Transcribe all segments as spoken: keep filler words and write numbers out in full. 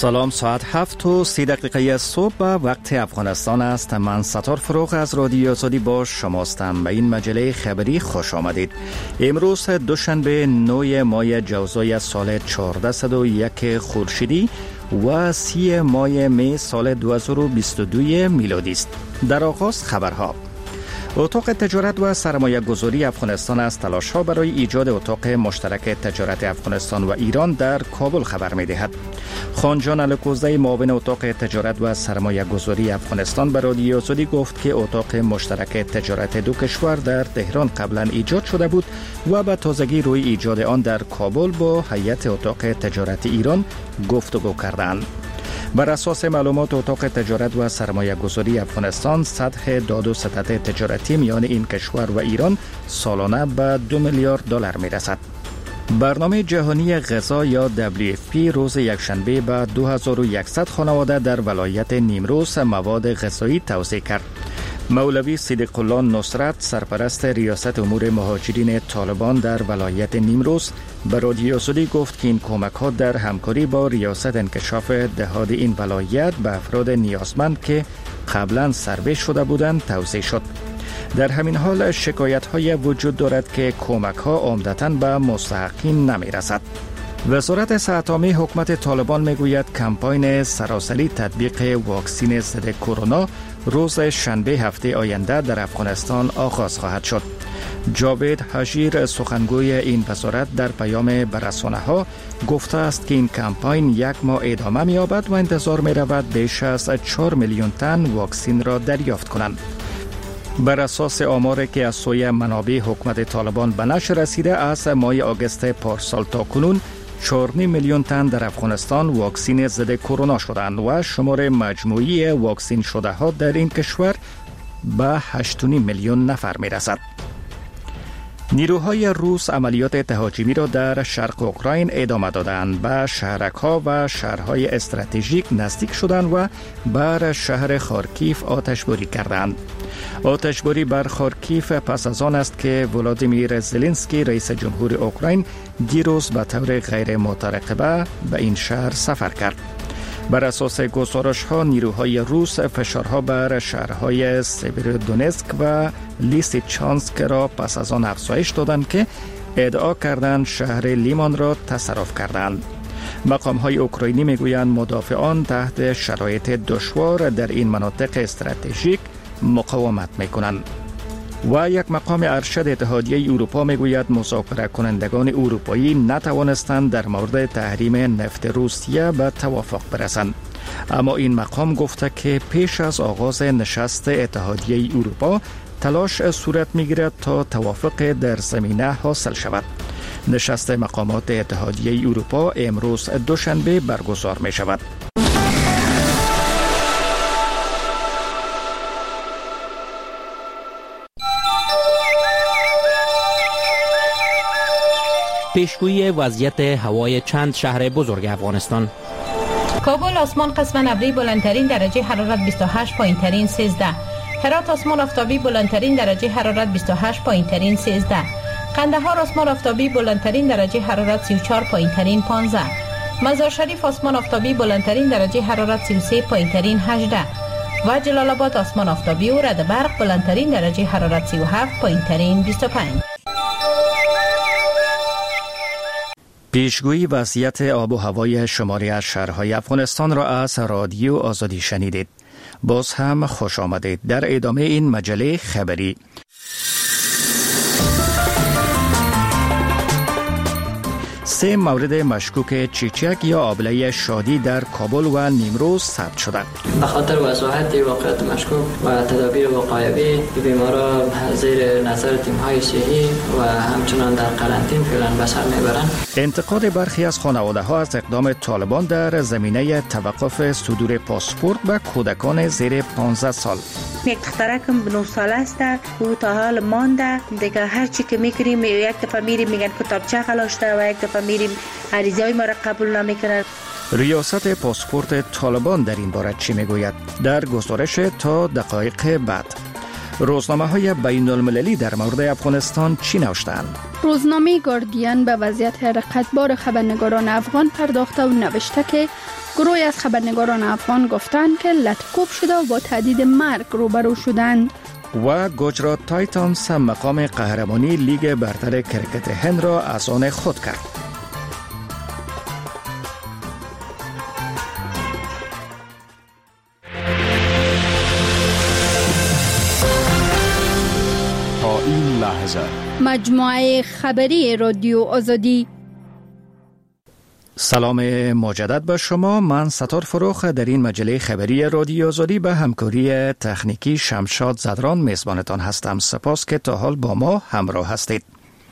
سلام، ساعت هفت و سی دقیقه صبح وقت افغانستان است. من ستار فروغ از رادیو آزادی با شماستم. به این مجله خبری خوش آمدید. امروز دوشنبه نه ماه جوزای سال چهارده و یک خورشیدی و سی ماه می سال دو هزار و بیست و دو میلادی است. در آغاز خبرها. اتاق تجارت و سرمایه گذاری افغانستان از تلاش ها برای ایجاد اتاق مشترک تجارت افغانستان و ایران در کابل خبر می دهد. خانجان الکوزی معاون اتاق تجارت و سرمایه گذاری افغانستان به رادیو آزادی گفت که اتاق مشترک تجارت دو کشور در تهران قبلا ایجاد شده بود و به تازگی روی ایجاد آن در کابل با هیئت اتاق تجارت ایران گفتگو کردند. بر اساس معلومات اتاق تجارت و سرمایه گذاری افغانستان، سطح داد و ستد تجارتی میان این کشور و ایران سالانه به دو میلیارد دلار می رسد. برنامه جهانی غذا یا دبلیو اف پی روز یکشنبه به دو هزار و صد خانواده در ولایت نیمروز مواد غذایی توزیع کرد. مولوی صدیق الله نصرت، سرپرست ریاست امور مهاجرین طالبان در ولایت نیمروز، به رادیو آزادی گفت که این کمک ها در همکاری با ریاست انکشاف دهات این ولایت به افراد نیازمند که قبلا سروه شده بودند توزیع شد. در همین حال شکایت های وجود دارد که کمک ها عمدتاً به مستحقین نمی رسد. وزارت صحت عامه حکومت طالبان میگوید کمپاین سراسری تطبیق واکسین ضد کرونا روز شنبه هفته آینده در افغانستان آغاز خواهد شد. جاوید حجیر، سخنگوی این وزارت، در پیام به رسانه‌ها گفته است که این کمپاین یک ماه ادامه می‌یابد و انتظار می‌رود بیش از چهار میلیون تن واکسین را دریافت کنند. بر اساس آماری که از سوی منابع حکومت طالبان به نشر رسیده، از ماه آگوست پارسال تا کنون چهار و نیم میلیون تن در افغانستان واکسین ضد کرونا شدند و شمار مجموعی واکسین شده ها در این کشور به هشت و نیم میلیون نفر می رسد. نیروهای روس عملیات تهاجمی را در شرق اوکراین ادامه دادند. به شهرک‌ها و شهرهای استراتژیک نزدیک شدند و بر شهر خارکیف آتشباری کردند. آتشباری بر خارکیف پس از آن است که ولادیمیر زلنسکی رئیس جمهور اوکراین دیروز به طور غیر مترقبه به این شهر سفر کرد. بر اساس گزارش ها، نیروهای روس فشارها بر شهرهای سیبیرودونسک و لیسیچانسک را پس از آن افزایش دادند که ادعا کردند شهر لیمان را تصرف کردند. مقام های اوکراینی میگویند مدافعان تحت شرایط دشوار در این مناطق استراتژیک مقاومت میکنند. و یک مقام ارشد اتحادیه اروپا میگوید مذاکره کنندگان اروپایی نتوانستند در مورد تحریم نفت روسیه به توافق برسند. اما این مقام گفته که پیش از آغاز نشست اتحادیه اروپا تلاش صورت میگیرد تا توافق در زمینه حاصل شود. نشست مقامات اتحادیه اروپا امروز دوشنبه برگزار می شود. پیشگویی وضعیت هوای چند شهر بزرگ افغانستان. کابل آسمان قسمت ابری بلندترین درجه حرارت بیست و هشت، پایین ترین سیزده. هرات آسمان آفتابی بلندترین درجه حرارت بیست و هشت، پایین ترین سیزده. قندهار آسمان آفتابی بلندترین درجه حرارت سی و چهار، پایین ترین پانزده. مزار شریف آسمان آفتابی بلندترین درجه حرارت سی و سه، پایین ترین هجده. و جلال آباد آسمان آفتابی و رد برق بلندترین درجه حرارت سی و هفت، پایین ترین بیست و پنج. پیشگویی وضعیت آب و هوای شماری از شهرهای افغانستان را از رادیو آزادی شنیدید. باز هم خوش آمدید. در ادامه این مجله خبری، سه مورد مشکوک چیچک یا آبله شادی در کابل و نیمروز ثبت شده. به خاطر وضاحت واقعیت مشکوک و تدابیر وقایوی بیمارا زیر نظر تیم‌های صحی و همچنان در قرنطینه فعلا به سر میبرند. انتقاد برخی از خانواده‌ها از اقدام طالبان در زمینه توقف صدور پاسپورت به کودکان زیر پانزده سال. یک دخترکم نه ساله است و تا حال مانده دیگه. هر چی که میکنیم یک دفعه میریم میگن کتابچه خلاشته و یک دفعه میریم عریضه‌های ما را قبول نمیکنن. ریاست پاسپورت طالبان در این باره چی میگوید؟ در گزارش تا دقایق بعد. روزنامه های بین المللی در مورد افغانستان چی نوشتند؟ روزنامه گاردین به وضعیت رقتبار خبرنگاران افغان پرداخته و نوشته که گروهی از خبرنگاران افغان گفتند که لطکوب شده و با تهدید مرگ روبرو شدند. و گجرات تایتانز مقام قهرمانی لیگ برتر کرکت هند را از آن خود کرد. تا این لحظه مجموعه خبری رادیو آزادی. سلام مجدد به شما. من ستار فروخ در این مجله خبری رادیو آزادی به همکاری تکنیکی شمشاد زدران میزبانتان هستم. سپاس که تا حال با ما همراه هستید.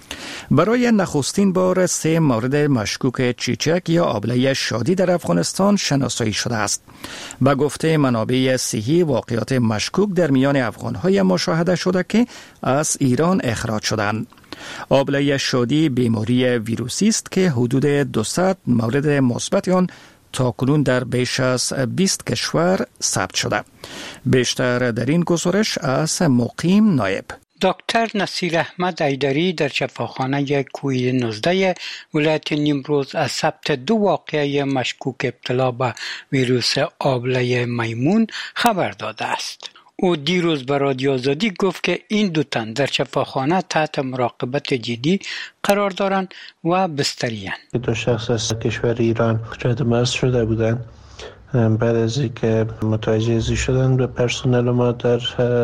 برای نخستین بار سه مورد مشکوک چیچک یا آبله شادی در افغانستان شناسایی شده است. به گفته منابع صحی واقعات مشکوک در میان افغان‌های مشاهده شده که از ایران اخراج شدند. آبله شادی بیماری ویروسی است که حدود دویست مورد مثبت آن تاکنون در بیش از بیست کشور ثبت شده. بیشتر در این گزارش از مقیم نایب. دکتر نصیر احمد ایدری در شفاخانه کوی نوزده ولایت نیمروز از ثبت دو واقعه مشکوک ابتلا به ویروس آبله میمون خبر داده است. او دیروز به رادیو آزادی گفت که این دو تن در شفاخانه تحت مراقبت جدی قرار دارند و بستری‌اند. دو شخص از کشور ایران رد مرز شده بودند. بعد از اینکه متوجه ازی شدن به پرسنل ما در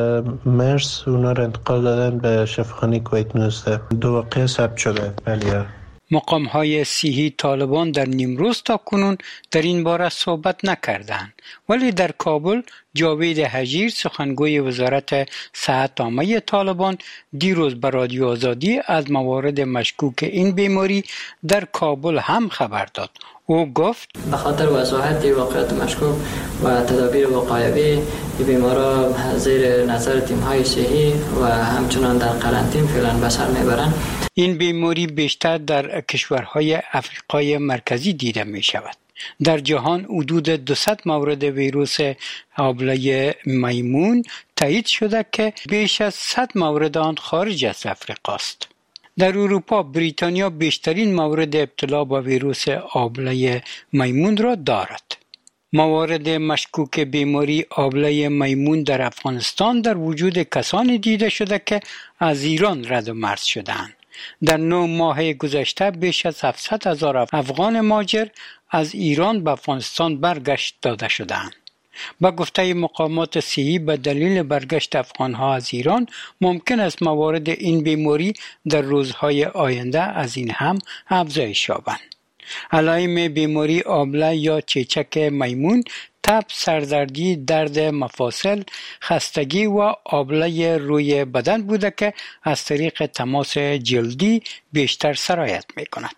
مرز، اونا را انتقال دادن به شفاخانه کویت نوزده. دو واقعه ثبت شده. بله. مقام‌های صحی طالبان در نیمروز تا کنون در این باره صحبت نکردند، ولی در کابل جاوید حجیر سخنگوی وزارت صحت عامه طالبان دیروز به رادیو آزادی از موارد مشکوک این بیماری در کابل هم خبر داد. او گفت به خاطر وضاحت واقعات مشکوک و تدابیر وقایوی این بیمارا زیر نظر تیم‌های صحی و همچنان در قرنطینه فعلا به سر میبرند. این بیماری بیشتر در کشورهای افریقای مرکزی دیده می شود. در جهان حدود دویست مورد ویروس آبله میمون تایید شده که بیش از صد مورد آن خارج از افریقا است. در اروپا بریتانیا بیشترین مورد ابتلا با ویروس آبله میمون را دارد. موارد مشکوک بیماری آبله میمون در افغانستان در وجود کسانی دیده شده که از ایران رد و مرز شدند. در نه ماه گذشته بیش از هفتصد هزار افغان مهاجر از ایران به افغانستان برگشت داده شدند. با گفته مقامات صحی به دلیل برگشت افغانها از ایران ممکن است موارد این بیماری در روزهای آینده از این هم افزایش یابند. علائم بیماری آبله یا چیچک میمون تب، سردردی، درد مفاصل، خستگی و آبله روی بدن بوده که از طریق تماس جلدی بیشتر سرایت می کند.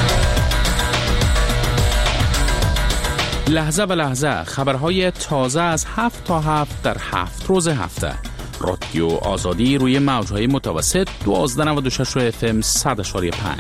لحظه به لحظه خبرهای تازه از هفت تا هفت در هفت روز هفته. رادیو آزادی روی موجهای متوسط دوازده نود و شش اف ام صد و پنج.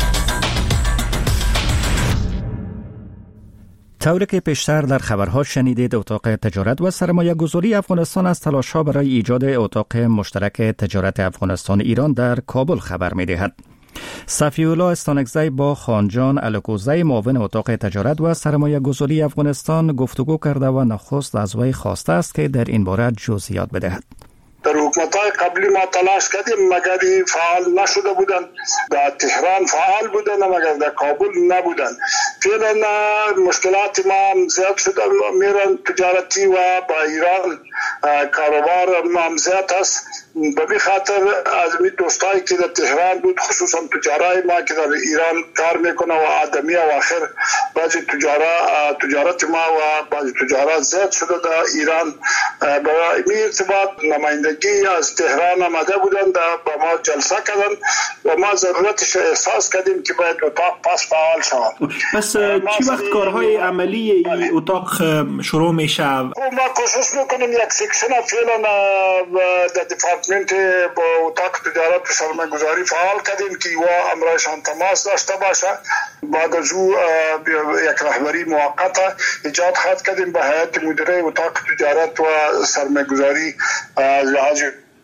طوری که پیشتر در خبرها شنیدید، اتاق تجارت و سرمایه گذاری افغانستان از تلاش‌ها برای ایجاد اتاق مشترک تجارت افغانستان ایران در کابل خبر می‌دهد. صفی‌الله استانکزی با خانجان الکوزی معاون اتاق تجارت و سرمایه گذاری افغانستان گفتگو کرده و نخست از وی خواسته است که در این باره جزئیات بدهد. در حکومت‌های قبلی ما تلاش کردیم مگر فعال نشده بودند. در تهران فعال بودند مگر در کابل نبودند. فعلا مشکلات ما زیاد شده، میرن تجارتی و با ایران کاروبار ما زیاد است. به بی خاطر از می دوستایی که در تهران بود، خصوصا تجارای ما که در ایران کار میکنه و آدمی و آخر بعضی تجارا تجارت ما و بعضی تجارات زیاد شده در ایران. برای این ارتباط نمایندگی از تهران آمده بودن، با ما جلسه کردن و ما ضرورتش احساس کردیم که باید اتاق پس فعال شود. پس چی وقت کارهای عملی این اتاق شروع میشه؟ ما کوشش میکنیم یک سکشن فعلا در دپارتمنت با اتاق تجارت و سرمایه گذاری فعال کردیم که و امرایشان تماس داشته باشه. بعد از او یک رهبری موقت ایجاد خواهد کردیم با هیئت مدیره اتاق تجارت و سرمایه گذاری از لحاظ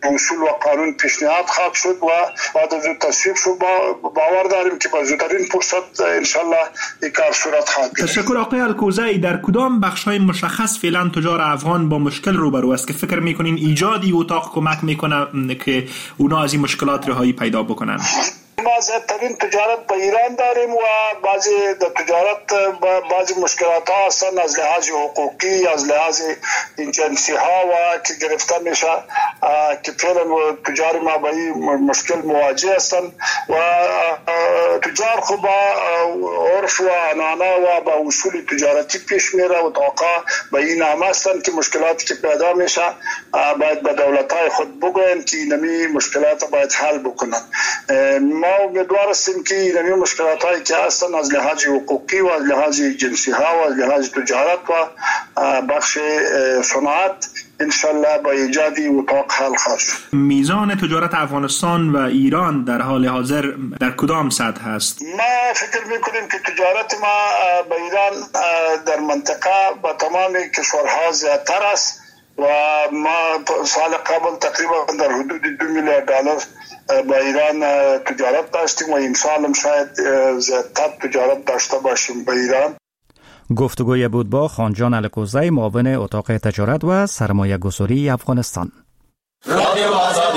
اصول و قانون پیشنهاد خواهد شد و بعد از تصویب شد با باور داریم که با زودترین فرصت ان شاء الله این کار صورت خواهد گرفت. تشکر آقای الکوزی. در کدام بخش‌های مشخص فعلا تجار افغان با مشکل روبرو است که فکر می‌کنین ایجادی اتاق کمک می‌کنه که اونا از این مشکلات رهایی پیدا بکنن؟ ما زیادترین تجارت به ایران داریم و بعضی تجارت بعضی مشکلات ها هستند از لحاظ حقوقی، از لحاظ جنسی ها و که گرفته میشه که فعلا تجار ما با این مشکل مواجه هستند و تجار خب با عرف و عنعنه و با اصول تجارتی پیش میره و توقع به این هم هستند که مشکلاتی که پیدا میشه باید به دولت های خود بگوین که اینمی مشکلات باید حل بکنن. ما امیدوار هستیم که این مشکلات هایی که هستند از لحاظ حقوقی و از لحاظ جنسی ها و از لحاظ تجارت و بخش صنعت انشالله با ایجادی اتاق حل خواهد شد. میزان تجارت افغانستان و ایران در حال حاضر در کدام سطح است؟ ما فکر میکنیم که تجارت ما با ایران در منطقه با تمام کشورها زیادتر است و ما سال قبل تقریبا در حدود دو میلیارد دلار با ایران تجارت داشتیم و این سال هم شاید زیادتر تجارت داشته باشیم با ایران. گفتگوی بود با خانجان الکوزی، معاون اتاق تجارت و سرمایه گذاری افغانستان. رادیو آزادی.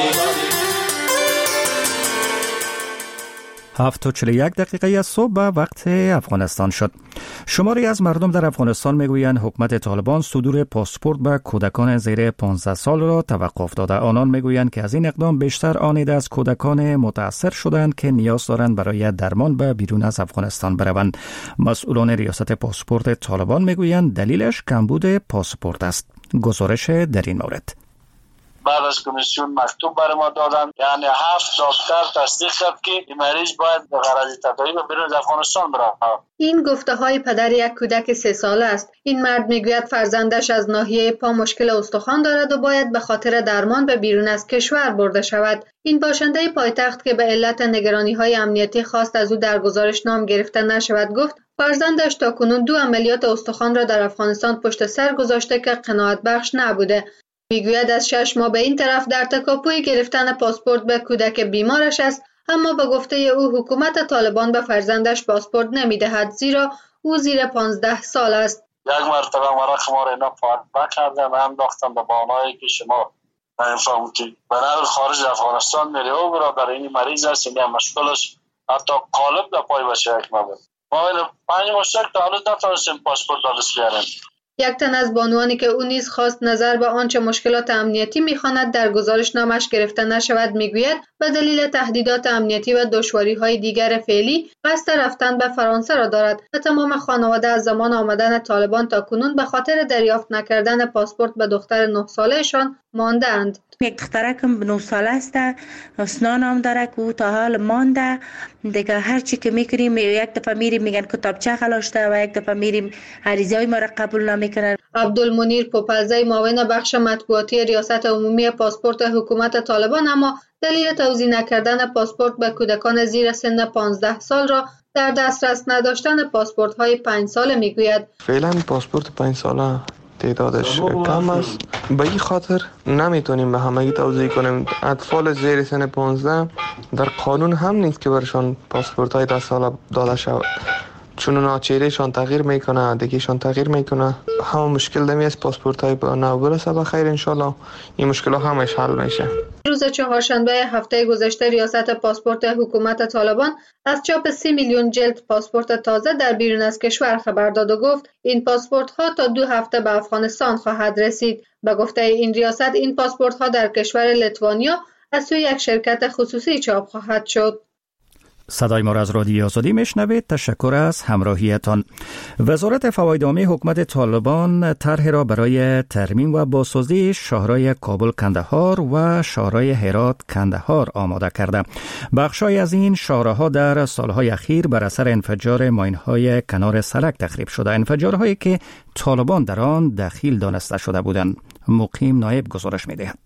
هفت و چهل و یک دقیقه از صبح به وقت افغانستان شد. شماری از مردم در افغانستان میگویند حکومت طالبان صدور پاسپورت به کودکان زیر پانزده سال را توقف داده. آنان میگویند که از این اقدام بیشتر آنید از کودکان متاثر شدند که نیاز دارند برای درمان به بیرون از افغانستان بروند. مسئولان ریاست پاسپورت طالبان میگویند دلیلش کمبود پاسپورت است. گزارش در این مورد. بعد از کمیسیون مکتوب برای ما دادن، یعنی هفت دکتر تصدیق کرد که این مریض باید به غرض تداوی به بیرون از افغانستان بره. این گفته های پدر یک کودک سه ساله است. این مرد میگوید فرزندش از ناحیه پا مشکل استخوان دارد و باید به خاطر درمان به بیرون از کشور برده شود. این باشنده پایتخت که به علت نگرانی های امنیتی خواست از او در گزارش نام گرفته نشود گفت فرزندش تاکنون دو عملیات استخوان را در افغانستان پشت سر گذاشته که قناعت بخش نبوده. میگوید از شش ماه به این طرف در تکاپوی گرفتن پاسپورت به کودک بیمارش است، اما به گفته او حکومت طالبان به فرزندش پاسپورت نمیدهد زیرا او زیر پانزده سال است. یک مرتبه ورق ما را اینا پاک کردن و هم داختن به بانایی که شما نمیفهمید که به نوع خارج افغانستان میره و برادر این مریض است، این مشکلش حتی قالب در پای بشه یک مبر. ما این پنج مشترک تا هنوز نتونستیم پاسپورت دارست بیاریم. یک تن از بانوانی که او نیز خواست نظر به آنچه مشکلات امنیتی می‌خواند در گزارش نامش گرفته نشود میگوید به دلیل تهدیدات امنیتی و دشواری‌های دیگر فعلی قصد رفتن به فرانسه را دارد و تمام خانواده از زمان آمدن طالبان تا کنون به خاطر دریافت نکردن پاسپورت به دختر نه ساله‌شان مانده‌اند. یک دخترکم نه ساله است، اسنان هم داره که او تا حال مانده دیگه. هر چی که میکنیم یک دفعه میریم میگن کتابچه خلاشته و یک دفعه میریم عریضای ما را قبول نمیکنن. عبدالمنیر پوپلزی، معاون بخش مطبوعاتی ریاست عمومی پاسپورت حکومت طالبان، اما دلیل توزیع نکردن پاسپورت به کودکان زیر سن پانزده سال را در دسترس نداشتن پاسپورت های پنج ساله میگوید. فعلا پاسپورت پنج ساله تعدادش کم است، به این خاطر نمیتونیم به همگی توزیع کنیم. اطفال زیر سن پانزده در قانون هم نیست که برشان پاسپورت های ده ساله داده شود، چون اونا چهرهشان تغییر میکنه، دیگهشان تغییر میکنه. همه مشکل دمی از پاسپورت های با نو برسه بخیر انشالله این مشکل ها همش حل میشه. روز چهارشنبه هفته گذشته ریاست پاسپورت حکومت طالبان از چاپ سی میلیون جلد پاسپورت تازه در بیرون از کشور خبر داد و گفت این پاسپورت ها تا دو هفته به افغانستان خواهد رسید. به گفته این ریاست این پاسپورت ها در کشور لیتوانیا از سوی یک شرکت خصوصی چاپ خواهد شد. صدای ما را از رادیو آزادی میشنوید. تشکر از همراهیتان. وزارت فواید عامه حکومت طالبان طرح را برای ترمیم و بازسازی شاهرای کابل کندهار و شاهرای هرات کندهار آماده کرده. بخشای از این شاهراها در سالهای اخیر بر اثر انفجار ماین‌های کنار سرک تخریب شده، انفجارهایی که طالبان در آن دخیل دانسته شده بودند. مقیم نایب گزارش می‌دهد.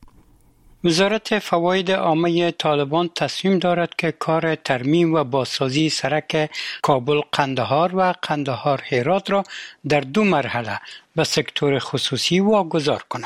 وزارت فواید عامه طالبان تصمیم دارد که کار ترمیم و بازسازی سرک کابل قندهار و قندهار هرات را در دو مرحله به سکتور خصوصی واگذار کند.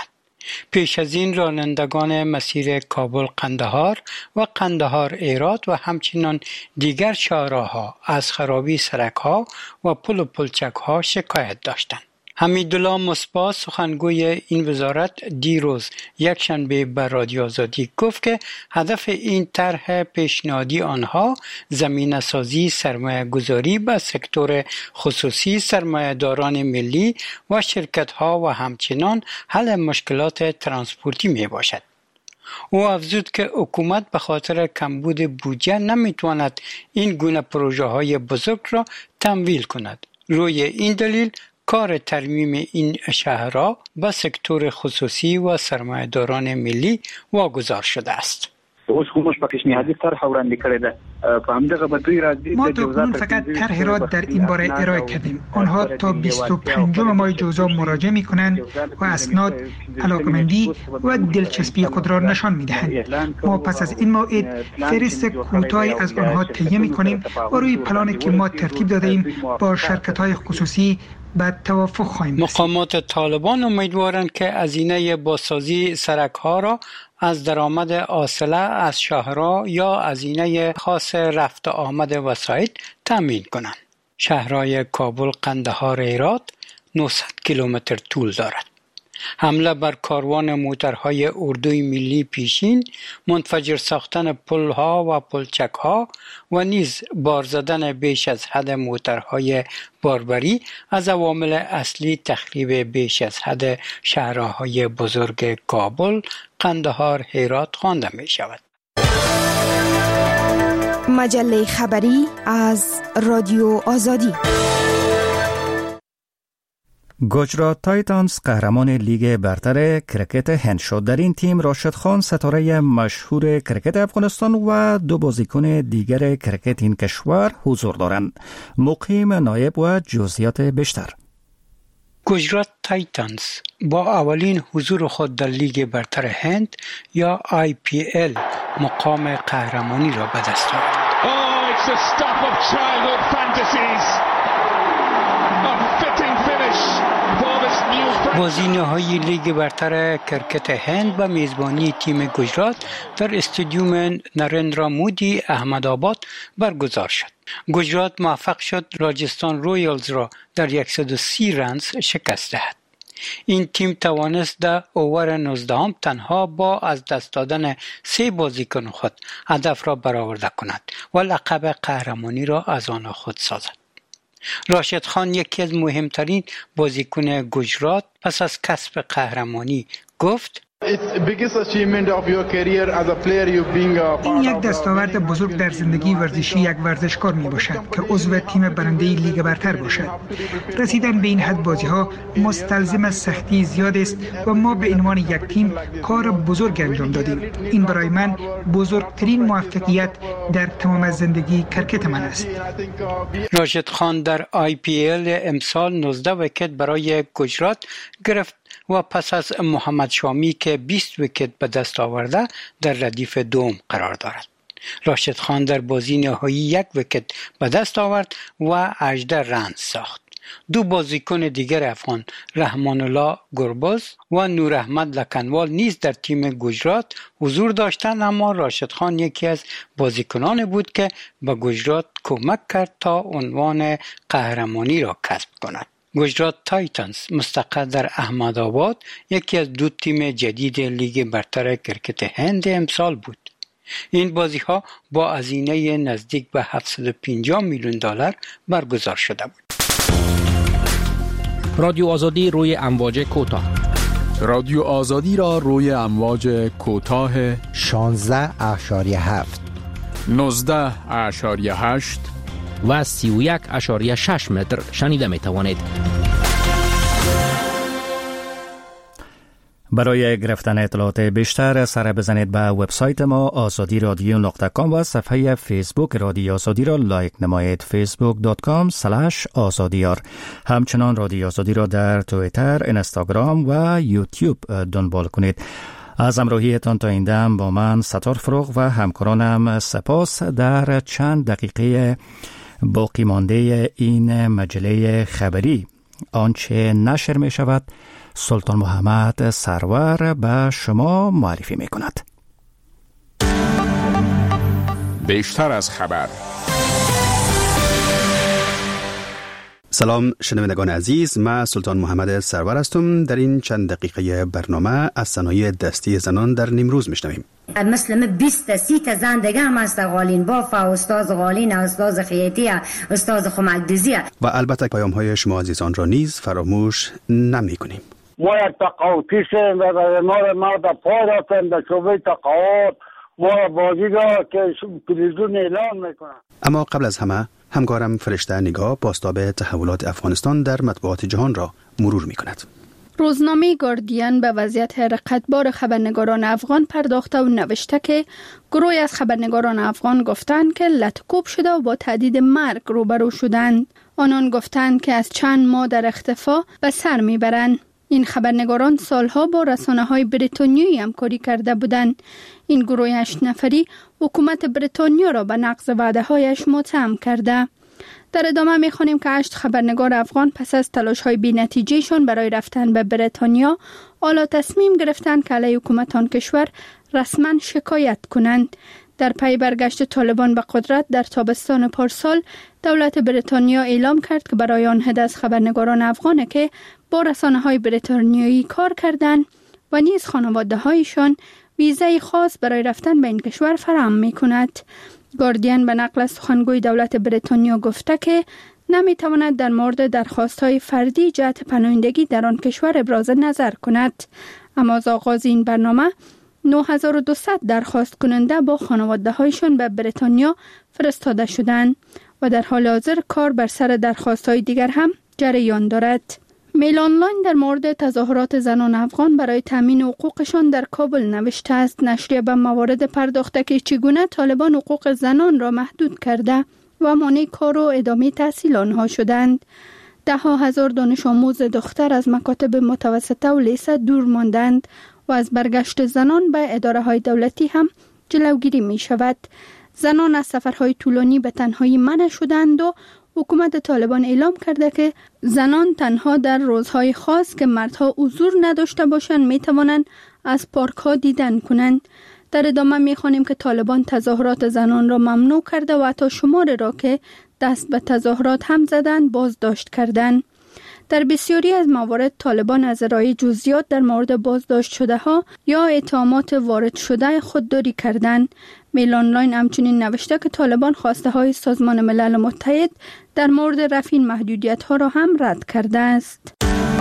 پیش از این رانندگان مسیر کابل قندهار و قندهار هرات و همچنین دیگر شاهراها از خرابی سرک‌ها و پل و پلچک‌ها شکایت داشتند. حمیدالله مصباح سخنگوی این وزارت دیروز یکشنبه به رادیو آزادی گفت که هدف این طرح پیشنهادی آنها زمینه سازی سرمایه گذاری به سکتور خصوصی، سرمایه داران ملی و شرکت ها و همچنان حل مشکلات ترانسپورتی می باشد. او افزود که حکومت به خاطر کمبود بودجه نمیتواند این گونه پروژه های بزرگ را تمویل کند. روی این دلیل کار ترمیم این شهرها به سکتور خصوصی و سرمایه‌داران ملی واگذار شده است. اوس کومش په پیشنهادي طرح وړاندې کړی ده په همدغه به دوی راځي ما دوکنون فقط طرح را در این باره ارائه کردیم. آنها تا بیست و پنجم ماه جوزا مراجعه می کنند و اسناد، علاقمندی و دلچسپی خود را نشان می دهند. ما پس از این موعد فهرست کوتاهی از آنها تهیه می کنیم و روی پلانی که ما ترتیب داده ایم با شرکت‌های خصوصی به توافق خواهیم رسید. مقامات طالبان امیدوارند که هزینه بازسازی سرک‌ها را از درآمد حاصله از شهرها یا هزینه خاص رفت آمد وسایط تامین کنند. شهرهای کابل، قندهار، هرات نهصد کیلومتر طول دارد. حمله بر کاروان موترهای اردوی ملی پیشین، منفجر ساختن پلها و پلچکها و نیز بار زدن بیش از حد موترهای باربری از عوامل اصلی تخریب بیش از حد شهرهای بزرگ کابل، قندهار، هرات خوانده می شود. مجله خبری از رادیو آزادی. گجرات تایتانز قهرمان لیگ برتر کرکت هند شد. در این تیم راشد خان ستاره مشهور کرکت افغانستان و دو بازیکن دیگر کرکت این کشور حضور دارند. مقیم نایب و جزئیات بیشتر. گجرات تایتانز با اولین حضور خود در لیگ برتر هند یا آی پی ال مقام قهرمانی را به دست آورد. Oh, it's the stuff of childhood fantasies. A fitting finish. بازی نهایی لیگ برتر کرکت هند به میزبانی تیم گجرات در استادیوم نریندرا مودی احمدآباد برگزار شد. گجرات موفق شد راجستان رویالز را در صد و سی رنز شکست دهد. این تیم توانست در اوور نوزدهم تنها با از دست دادن سه بازیکن خود هدف را برآورده کند و لقب قهرمانی را از آن خود سازد. راشد خان یکی از مهمترین بازیکن گجرات پس از کسب قهرمانی گفت این یک دستاورد بزرگ در زندگی ورزشی یک ورزشکار می باشد که عضو تیم برنده لیگ برتر باشد. رسیدن به این حد بازی ها مستلزم سختی زیاد است و ما به عنوان یک تیم کار بزرگ انجام دادیم. این برای من بزرگترین موفقیت در تمام زندگی کرکت من است. راشد خان در آی پی ال امسال نوزده ویکت برای گجرات گرفت و پس از محمد شامی که بیست ویکت به دست آورده در ردیف دوم قرار دارد. راشد خان در بازی نهایی یک ویکت به دست آورد و هجده رنز ساخت. دو بازیکن دیگر افغان رحمان الله گرباز و نور احمد لکنوال نیز در تیم گجرات حضور داشتند، اما راشد خان یکی از بازیکنان بود که به گجرات کمک کرد تا عنوان قهرمانی را کسب کند. گجرات تایتانز مستقر در احمدآباد یکی از دو تیم جدید لیگ برتر کرکت هند امسال بود. این بازی ها با هزینه نزدیک به هفتصد و پنجاه میلیون دلار برگزار شده بود. رادیو آزادی روی امواج کوتاه. رادیو آزادی را روی امواج کوتاه شانزده اشاری هفت، نوزده اشاری هشت و سی و یک اشاری شش متر شنیده می توانید. برای گرفتن اطلاعات بیشتر سر بزنید به وبسایت ما آزادی رادیو نقطه کام و صفحه فیسبوک رادیو آزادی را لایک نمایید. فیسبوک دات کام اسلش آزادیار. همچنان رادیو آزادی را در توییتر، اینستاگرام و یوتیوب دنبال کنید. از همراهیتان تا این دم با من ستار فروغ و همکارانم سپاس. در چند دقیقه باقی مانده این مجله خبری آنچه نشر می شود سلطان محمد سرور به شما معرفی می کند. بیشتر از خبر. سلام شنوندگان عزیز، من سلطان محمد سرور هستم. در این چند دقیقه برنامه از صنایع دستی زنان در نیمروز میشنویم. مثل بیست سی تا زن دیگه هم هست، قالین باف، استاد قالین، استاد خیاطی، استاد خمکدوزی و البته پیام های شما عزیزان را نیز فراموش نمی کنیم. ما یک تقاوتی شیم و ما ما در پای رفتیم در شعبه تقاوت ما بازی را که تلویزیون اعلان میکنن. اما قبل از همه همکارم فرشته نگاه بازتاب تحولات افغانستان در مطبوعات جهان را مرور می کند. روزنامه گاردین به وضعیت رقتبار خبرنگاران افغان پرداخته و نوشته که گروهی از خبرنگاران افغان گفتند که لطکوب شده و با تهدید مرگ روبرو شدند. آنان گفتند که از چند ماه در اختفا به سر میبرند. این خبرنگاران سالها با رسانه‌های بریتانیایی همکاری کرده بودند. این گروه هشت نفری حکومت بریتانیا را به نقض وعده‌هایش متهم کرده. در ادامه می‌خوانیم که هشت خبرنگار افغان پس از تلاش‌های بی‌نتیجه‌شان برای رفتن به بریتانیا، حالا تصمیم گرفتند که علیه حکومت آن کشور رسما شکایت کنند. در پی برگشت طالبان به قدرت در تابستان پارسال، دولت بریتانیا اعلام کرد که برای آن عده از خبرنگاران افغان که با رسانه‌های بریتانیایی کار کردند و نیز خانواده‌هایشان ویزای خاص برای رفتن به این کشور فراهم می‌کند. گاردین به نقل از سخنگوی دولت بریتانیا گفته که نمی‌تواند در مورد درخواست‌های فردی جهت پناهندگی در آن کشور ابراز نظر کند. اما از آغاز این برنامه نه هزار و دویست درخواست کننده با خانواده‌هایشان به بریتانیا فرستاده شدند و در حال حاضر کار بر سر درخواست‌های دیگر هم جریان دارد. میل آنلاین در مورد تظاهرات زنان افغان برای تامین حقوقشان در کابل نوشته است. نشریه به موارد پرداخته که چگونه طالبان حقوق زنان را محدود کرده و مانع کار و ادامه تحصیل آنها شدند. ده ها هزار دانش آموز دختر از مکاتب متوسطه و لیسه دور ماندند و از برگشت زنان به اداره های دولتی هم جلوگیری می شود. زنان از سفرهای طولانی به تنهایی منع شدند و حکومت طالبان اعلام کرده که زنان تنها در روزهای خاص که مردها حضور نداشته باشند می توانند از پارک ها دیدن کنند. در ادامه می خوانیم که طالبان تظاهرات زنان را ممنوع کرده و حتی شماری را که دست به تظاهرات هم زدند بازداشت کردند. در بسیاری از موارد طالبان از ارائه جزئیات در مورد بازداشت شده ها یا اتهامات وارد شده خودداری کردند. میل آنلاین همچنین نوشته که طالبان خواسته های سازمان ملل متحد در مورد رفع این محدودیت ها را هم رد کرده است.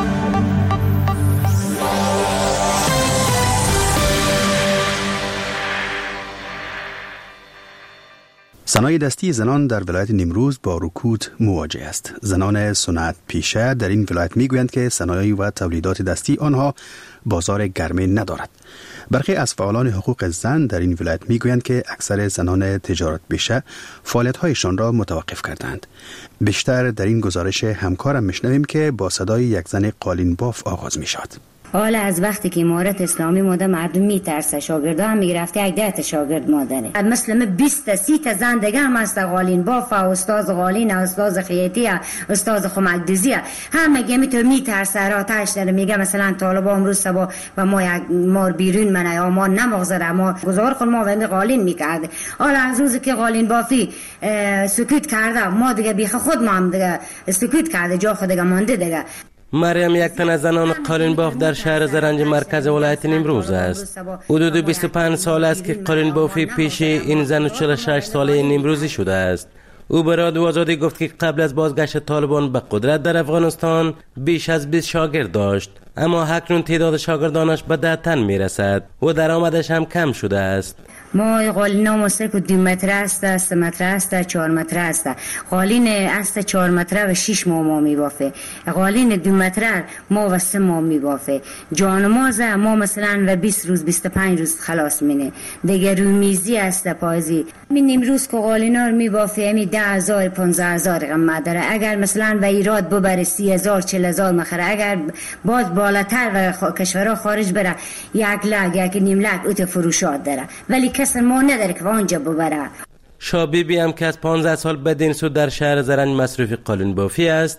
صنایع دستی زنان در ولایت نیمروز با رکود مواجه است. زنان صنعت پیشه در این ولایت میگویند که صنایع و تولیدات دستی آنها بازار گرمی ندارد. برخی از فعالان حقوق زن در این ولایت میگویند که اکثر زنان تجارت پیشه فعالیت‌هایشان را متوقف کردند. بیشتر در این گزارش همکارم میشنویم که با صدای یک زن قالین باف آغاز میشد. حالا از وقتی که امارت اسلامی ماده مردم میترسه، شاگردا هم میگرفته یک ده تا شاگرد مادره. مثل بیست سی تا زن دیگه هم هست، قالین باف، استاد قالین، استاد خیاطی، استاد خمکدوزی، همه گمی تو میترسه را تاش داره. میگه مثلا طالبان امروز صبح و ما یک مار بیرون منه یا ما نمغزره ما گزار خود ما و قالین میکرده. حالا از روزی که قالین بافی سکوت کرده ما دیگه بیخ خود ما هم دیگه سکوت کرده، جا خود دیگه مانده دیگه. مریم یک تن از زنان قالین باف در شهر زرنج مرکز ولایت نیمروز است. حدود بیست و پنج سال است که قالین بافی پیش این زن چهل و شش ساله نیمروزی شده است. او به رادیو آزادی گفت که قبل از بازگشت طالبان به قدرت در افغانستان بیش از بیست شاگرد داشت، اما اکنون تعداد شاگردانش به ده تن میرسد و درآمدش هم کم شده است. ما قالین ما سه که دو متر است، سه متر است، چهار متر است. قالین است چهار متر و شش ماه ما میبافه. قالین دو متر ما و سه ماه میبافه. جانماز ما مثلا و بیست روز بیست و پنج روز خلاص مینه. دیگه روی میزی است پایزی. من امروز که قالینا رو میبافه امی ده هزار پانزده هزار قیمت داره. اگر مثلا و ایراد ببره سی هزار چهل هزار مخره. اگر باز بالاتر و کشورها خارج بره یک لاک یک نیم لاک اوت فروشات داره. ولی کسی ما نداره که آنجا ببره. شابیبی هم که از پانزده سال بدین سود در شهر زرنج مصروف قالین بافی است،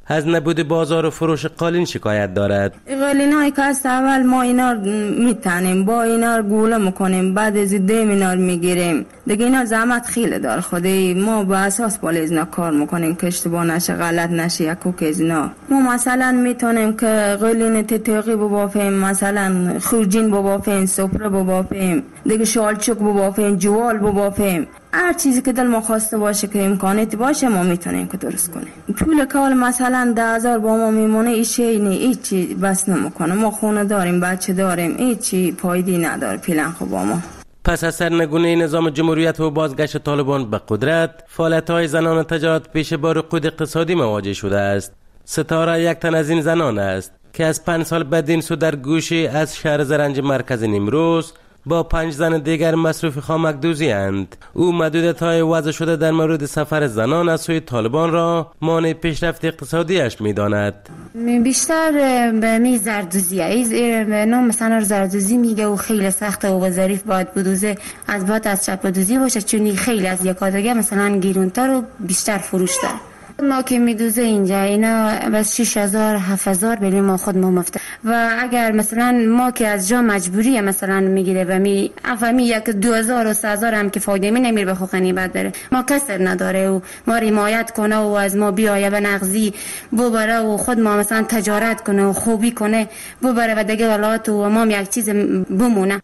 از نبود بازار و فروش قالین شکایت دارد. قالین های که از اول ما اینا میتنیم، با اینا گوله میکنیم، بعد از دیم اینا میگیریم دیگه. اینا زحمت خیلی دار خودی، ما با اساس بالا اینا کار میکنیم که اشتباه نشه، غلط نشه یکو که اینا. ما مثلا میتونیم که قالین تتقی ببافیم، مثلا خورجین ببافیم، سپره ببافیم، دیگه شالچوک ببافیم، جوال ببافیم، هر چیزی که دل ما خواسته باشه که امکانیت باشه ما میتونیم که درست کنیم. پول کال مثلا ده هزار با ما میمونه، ایشی نه ایچی بس نمیکنه. ما خونه داریم، بچه داریم، ایچی پایدی نداره پیلن خب با ما. پس از سرنگونی نظام جمهوریت و بازگشت طالبان به قدرت، فعالیت‌های زنان تجارت پیشه با رکود اقتصادی مواجه شده است. ستاره یک تن از این زنان است که از پنج سال بعد این سو در گوشه از شهر زرنج مرکز نیمروز با پنج زن دیگر مصروف خامک دوزی اند. او محدودیت‌های وضع شده در مورد سفر زنان از سوی طالبان را مانع پیشرفت اقتصادیش می‌داند. بیشتر به می زردوزیه نام مثلا زردوزی میگه و خیلی سخته و ظریف باید بدوزه، از بعد از چپ بدوزی باشه، چون خیلی از یکا دیگه مثلا گیرونتر و بیشتر فروشتر. ما که میدوزه اینجا اینا بس شش هزار هفت هزار بریم ما خود ما مفته، و اگر مثلا ما که از جا مجبوریه مثلا میگیره و می افهمی یک دو هزار و سه هزار هم که فایده می نمیر به خو غنیمت داره، ما کسر نداره و ما حمایت کنه و از ما بیایه به نغزی ببره و خود ما مثلا تجارت کنه و خوبی کنه ببره و دیگه ولات و ما یک چیز بمونه.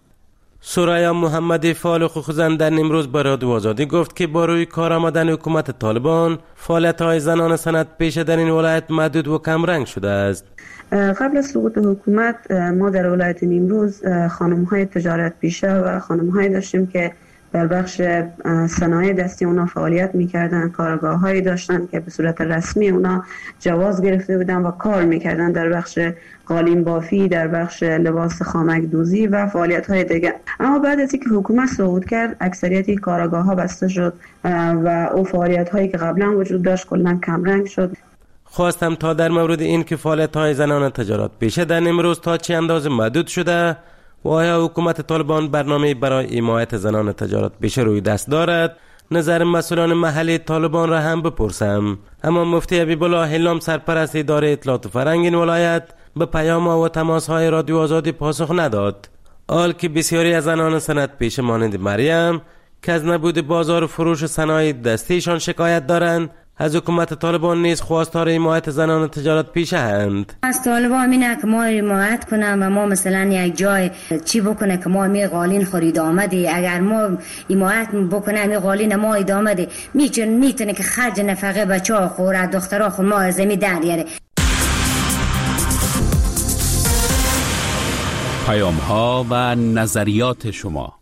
سرایا محمدی فعال حقوق زن در نیمروز به رادیو آزادی گفت که با روی کار آمدن حکومت طالبان فعالیت‌های زنان صنعت پیشه در این ولایت محدود و کم رنگ شده است. قبل از سقوط حکومت ما در ولایت نیمروز خانم‌های تجارت پیشه و خانم‌هایی داشتیم که در بخش صنایع دستی اونا فعالیت می‌کردن، کارگاه‌هایی داشتن که به صورت رسمی اونا جواز گرفته بودن و کار می‌کردن در بخش قالین بافی، در بخش لباس خامک دوزی و فعالیت‌های دیگه. اما بعد از اینکه حکومت سقوط کرد اکثریت کارگاه‌ها بسته شد و او فعالیت‌هایی که قبلا وجود داشت کلاً کم رنگ شد. خواستم تا در مورد این که فعالیت‌های زنان تجارت پیشه در نیمروز تا چه اندازه محدود شده و آیا حکومت طالبان برنامه برای حمایت زنان تجارت پیشه روی دست دارد، نظر مسئولان محلی طالبان را هم بپرسم. اما مفتی حبیبالله هلام سرپرست اداره اطلاعات فرهنگ این ولایت به پیام و تماس‌های رادیو آزادی پاسخ نداد. حال که بسیاری از زنان صنعت پیشه مانند مریم که از نبود بازار فروش صنایع دستیشان شکایت دارند، از حکومت طالبان نیز خواستار حمایت زنان تجارت پیشه هستند. از طالبان اینه که ما حمایت کنم و ما مثلا یک جای چی بکنه که ما می قالین خرید آمده، اگر ما حمایت بکنه می قالین ما ادامه ده میتونه میتونه که خرج نفقه بچه‌ها خوره دخترها خود ما از زمین در بیاره. پیام ها و نظریات شما.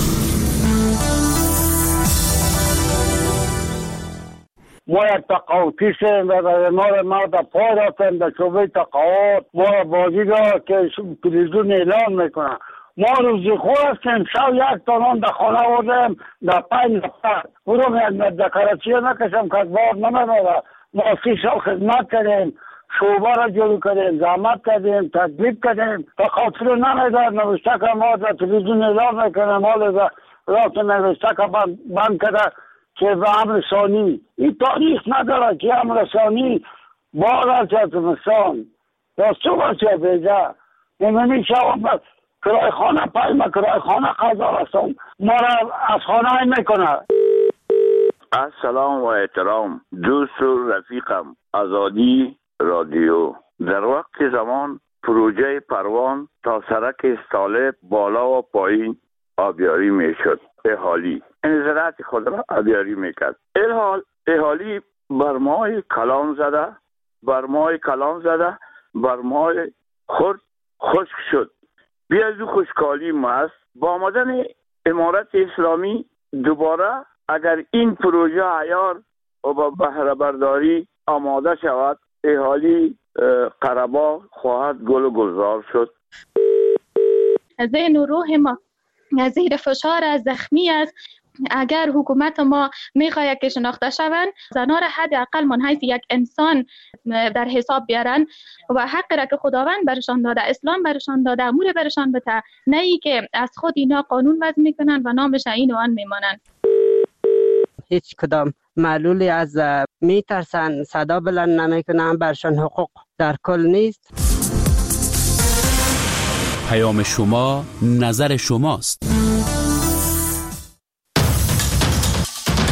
ما یک تقاوتی سیم و ما را ما در پای رفتن در شعبه تقاوت ما بازیگاه که تلویزیون اعلان میکنن. ما روزی خور هستیم شو یک تانان در خانه آوردیم در پنج نفر بروم یک دکارچیه نکشم که بار نمیداره. ما سی سال خدمت کردیم، شعبه را جلو کردیم، زحمت کردیم، تدبیب کردیم، تا خاطر نمیدار نوشته که ما در تلویزیون اعلان میکنیم حال رفت نوشته که بند, بند کرده که به امر ثانی این تاریخ نداره که امر ثانی بار از زمستان یا صبح چه بیجه نمینی شوام کرای خانه پایمه کرای خانه قضا رسون ما را از خانه میکنه. السلام و احترام دوست و رفیقم آزادی رادیو. در وقت زمان پروژه پروان تا سرک استالب بالا و پایین آبیاری میشد. اهالی این زراعت خود را آبیاری میکرد. الحال اهالی برمای کلان زده برمای کلان زده برمای خود خشک شد. بیا از خشکالی ماست با آمدن امارت اسلامی دوباره اگر این پروژه عیار و با بهره برداری آماده شود اهالی قربا خواهد گل و گلزار شد. ذهن و روح ما زیر فشار از زخمی است. اگر حکومت ما میخواهد که شناخته شوند زنان را حداقل من حیث یک انسان در حساب بیارن و حق را که خداوند برشان داده، اسلام برشان داده، امور برشان بده، نه ای که از خود اینا قانون وضع میکنن و نامش این و آن میمانند. هیچ کدام معلولی از میترسن، صدا بلند نمیکنن، برشان حقوق در کل نیست. پیام شما، نظر شماست.